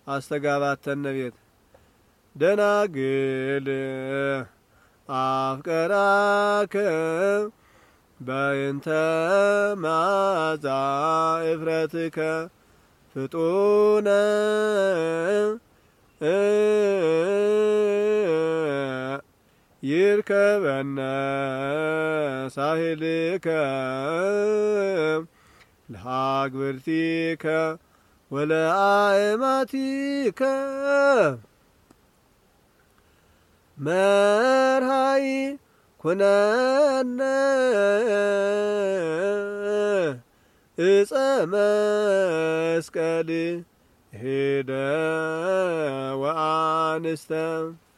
አስተጋባተነ ቤት ደናግል አፍቀራከ በእንተ መዓዛ እፍረትከ ፍጡነ ይርከበነ ሳሂልከ ለአግብርቲከ ወለአእማቲከ መርሃይ ኩነነ እፀ መስቀል ሄደ ወአንስተ